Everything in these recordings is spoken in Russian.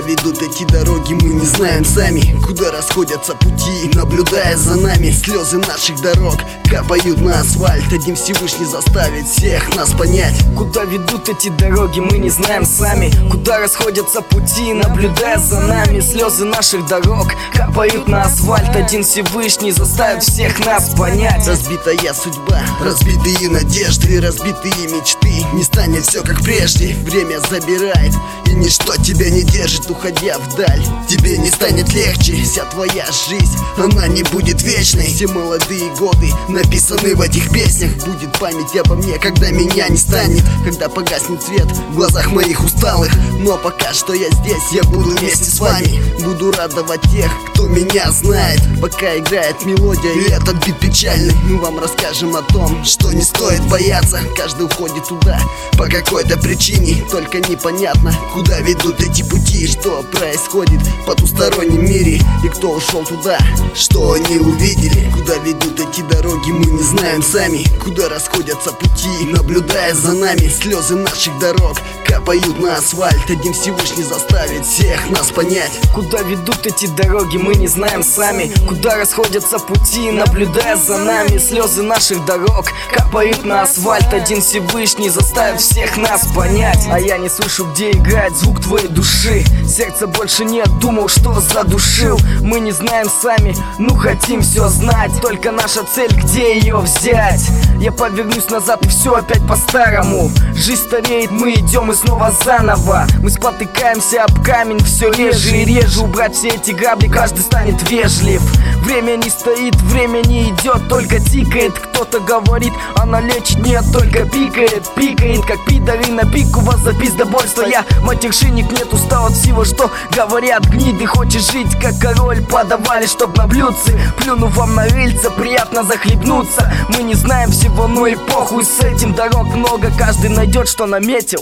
ведут эти дороги, мы не знаем сами. Куда расходятся пути, наблюдая за нами. Слезы наших дорог капают на асфальт. Один Всевышний заставит всех нас понять. Куда ведут эти дороги, мы не знаем сами. Куда расходятся пути, наблюдая за нами. Слезы наших дорог капают на асфальт. Один Всевышний заставит всех нас понять. Разбитая судьба, разбитые надежды, разбитые мечты. Не станет все как прежде, время забирает, и ничто тебя не держит, уходя вдаль. Тебе не станет легче, вся твоя жизнь, она не будет вечной. Все молодые годы написаны в этих песнях. Будет память обо мне, когда меня не станет, когда погаснет свет в глазах моих усталых. Но пока что я здесь, я буду вместе с вами. Буду радовать тех, кто меня знает. Пока играет мелодия и этот бит печальный, мы вам расскажем о том, что не стоит бояться. Каждый уходит туда по какой-то причине, только непонятно, куда ведут эти пути. Что происходит в потустороннем мире, и кто ушел туда, что они увидели. Куда ведут эти дороги, мы не знаем сами. Куда расходятся пути, наблюдая за нами. Слезы наших дорог капают на асфальт. Один Всевышний заставит всех нас понять. Куда ведут эти дороги, мы не знаем сами. Куда расходятся пути, наблюдая за нами. Слезы наших дорог капают на асфальт. Один Всевышний заставит всех нас понять. А я не слышу, где играет звук твоей души. Сердце больше нет, думал, что задушил. Мы не знаем сами, ну хотим все знать. Только наша цель, где ее взять? Я повернусь назад и все опять по-старому. Жизнь стареет, мы идем и снова заново. Мы спотыкаемся об камень все реже и реже. Убрать все эти грабли, каждый станет вежлив. Время не стоит, время не идет, только тикает. Кто-то говорит, она лечит, нет, только пикает. Пикает, как пидоры на пику, вас за пиздобольство. Я матершинник, нет, устал от всего, что говорят гниды. Хочешь жить, как король, подавали, чтоб на блюдце. Плюну вам на рыльца, приятно захлебнуться. Мы не знаем всего, но и похуй с этим. Дорог много, каждый найдет, что наметил.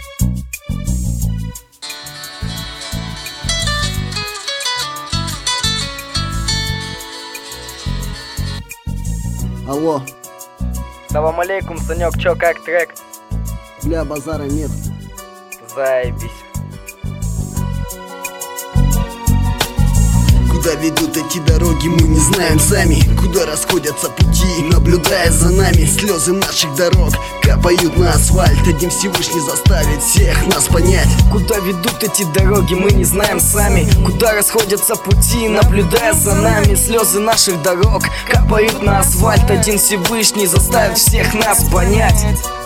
Алло. Салам алейкум, Санек, чё, как трек? Бля, базара нет. Заебись. Куда ведут эти дороги, мы не знаем сами. Куда расходятся пути, наблюдая за нами. Слезы наших дорог капают на асфальт. Один Всевышний заставит всех нас понять. Куда ведут эти дороги, мы не знаем сами. Куда расходятся пути, наблюдая за нами. Слезы наших дорог капают на асфальт. Один Всевышний заставит всех нас понять.